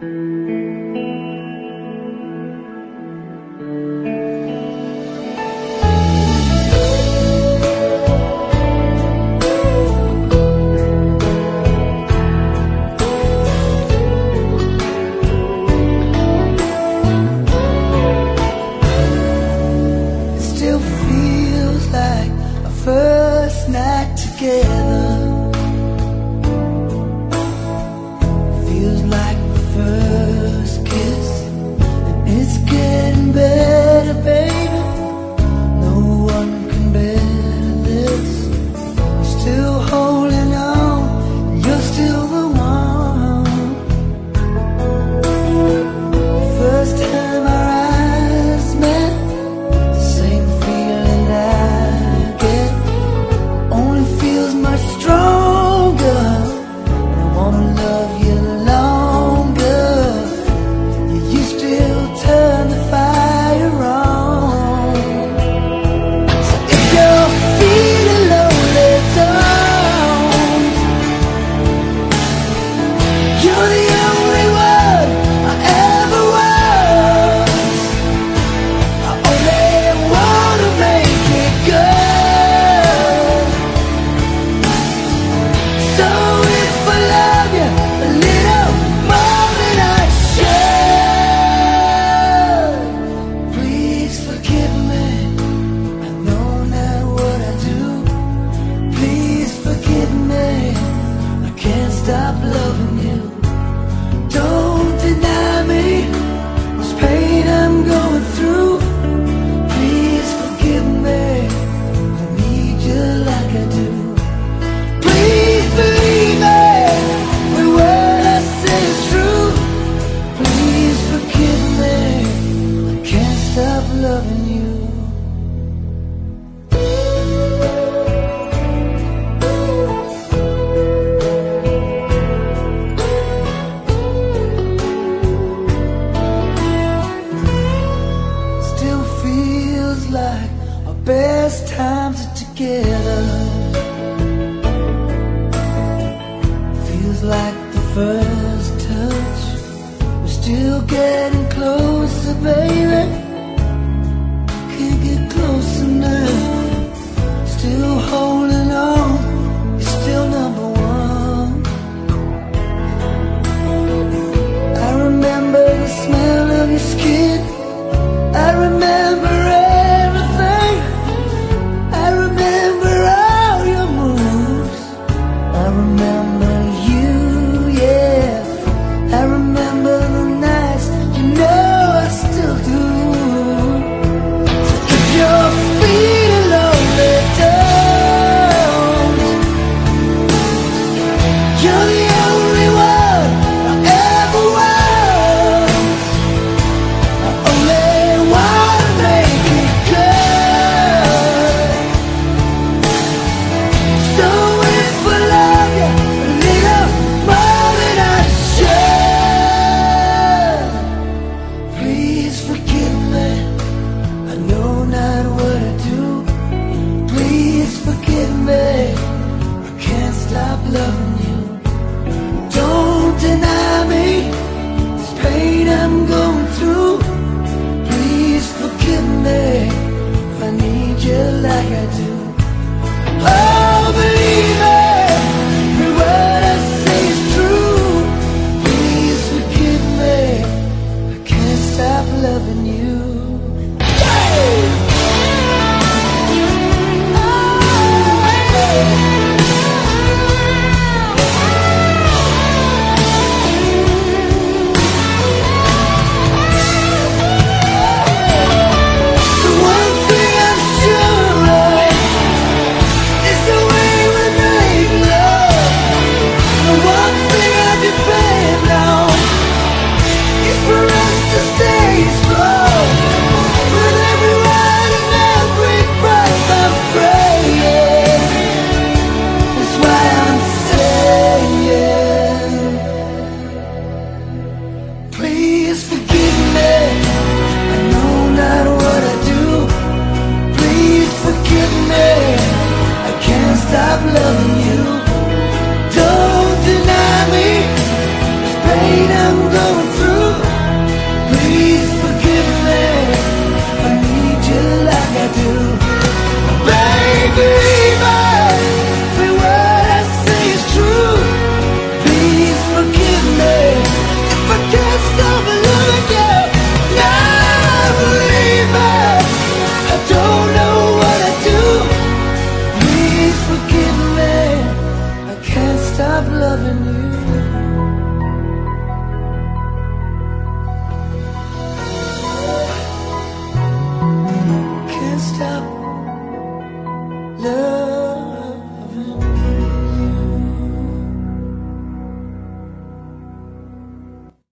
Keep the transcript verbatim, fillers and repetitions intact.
First night together feels like the first kiss, and it's getting better, baby. No one can better this. I'm still holding on, you're still the one. First time our eyes met, the same feeling I feels much stronger, and I wanna love you longer. You still turn the fire on. So if you're feeling lonely, don't. You're the only one I ever was. I only wanna make it good. Stop loving you. Don't deny me this pain I'm going through. Please forgive me. I need you like I do. Please believe me when what I say is true. Please forgive me. I can't stop loving you. Like our best times are together. Feels like the first touch. We're still getting closer, baby. Can't get closer now. Still holding on. You're still number one. I remember the smell of your skin. I remember loving you. Don't deny me this pain I'm going through. Please forgive me if I need you like I do.